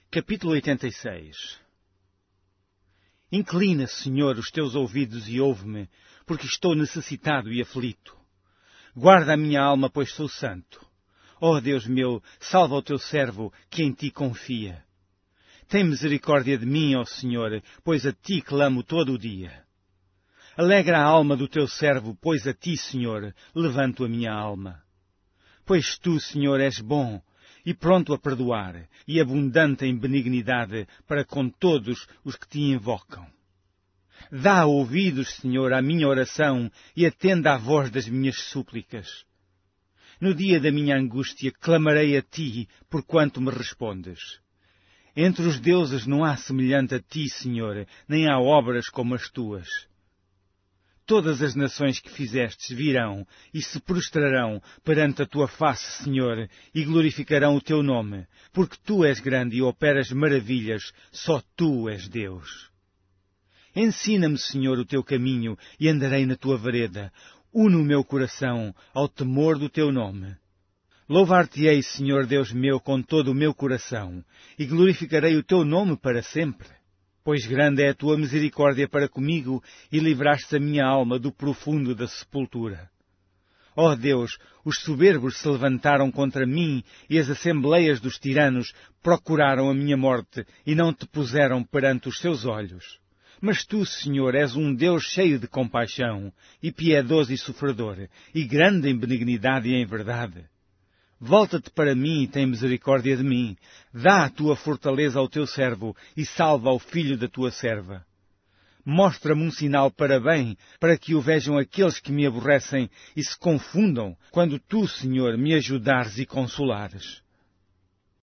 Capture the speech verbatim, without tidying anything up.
Capítulo oitenta e seis. Inclina, Senhor, os teus ouvidos e ouve-me, porque estou necessitado e aflito. Guarda a minha alma, pois sou santo. Ó Deus meu, salva o teu servo, que em ti confia. Tem misericórdia de mim, ó Senhor, pois a ti clamo todo o dia. Alegra a alma do teu servo, pois a ti, Senhor, levanto a minha alma. Pois tu, Senhor, és bom, e pronto a perdoar, e abundante em benignidade para com todos os que te invocam. Dá ouvidos, Senhor, à minha oração, e atenda à voz das minhas súplicas. No dia da minha angústia clamarei a ti, porquanto me respondes. Entre os deuses não há semelhante a ti, Senhor, nem há obras como as tuas. Todas as nações que fizestes virão e se prostrarão perante a tua face, Senhor, e glorificarão o teu nome, porque tu és grande e operas maravilhas, só tu és Deus. Ensina-me, Senhor, o teu caminho e andarei na tua vereda. Une o meu coração ao temor do teu nome. Louvar-te-ei, Senhor Deus meu, com todo o meu coração, e glorificarei o teu nome para sempre. Pois grande é a tua misericórdia para comigo, e livraste a minha alma do profundo da sepultura. Ó Deus, os soberbos se levantaram contra mim, e as assembleias dos tiranos procuraram a minha morte, e não te puseram perante os seus olhos. Mas tu, Senhor, és um Deus cheio de compaixão, e piedoso e sofredor, e grande em benignidade e em verdade. Volta-te para mim e tem misericórdia de mim. Dá a tua fortaleza ao teu servo e salva ao filho da tua serva. Mostra-me um sinal para bem, para que o vejam aqueles que me aborrecem e se confundam, quando tu, Senhor, me ajudares e consolares.